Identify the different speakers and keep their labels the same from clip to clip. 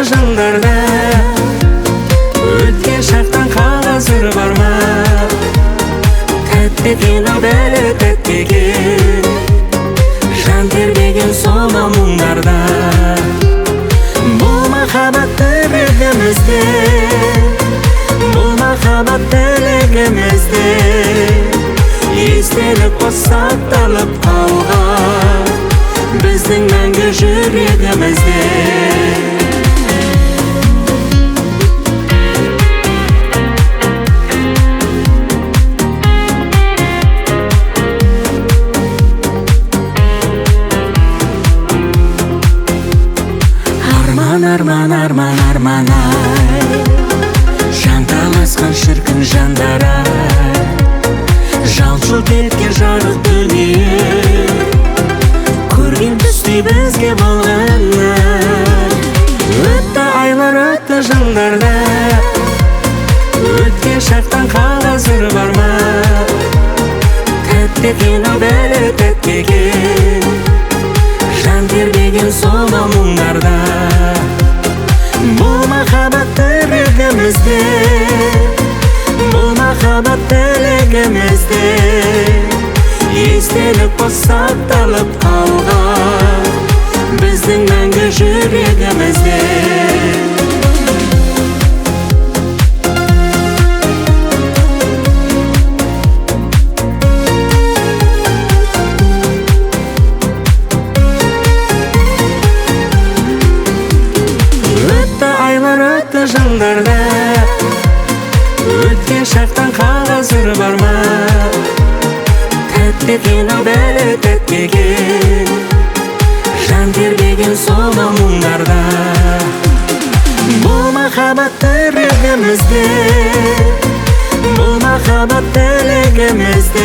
Speaker 1: atlı жандарда өткен шақтан қағазыр бар ма? Тәтті екен ау бәрі тәтті екен, жан тербеген сома мұңдарда. Бұл махаббат тірлігімізде, бұл махаббат тілегімізде, естелік сақталып қалған біздің мәңгі жүрегімізде. Арман, арман, арман, арман ай, жанталасқан шіркін жандар ай, жалт-жұлт еткен жарық дүние, көрген түстей бізге болған ай. Өтті айлар, өтті жандарда өткен шақтан қағазыр бар ма? Тәтті екен ау бәрі тәтті екен, жан тербеген сома мұңдарда. Бұл махаббат тірлігімізде, бұл махаббат тілегімізде, естелік сақталып қалған біздің мәңгі жүрегімізде. Өтті жандарда өткен шақтан қағазыр бар ма? Тәтті екен ау бәрі тәтті екен, жан тербеген сома мұңдарда. Бұл махаббат тірлігімізде, бұл махаббат тілегімізде,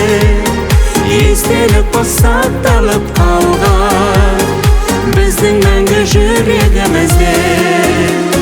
Speaker 1: естелік сақталып қалған біздің мәңгі жүрегімізде.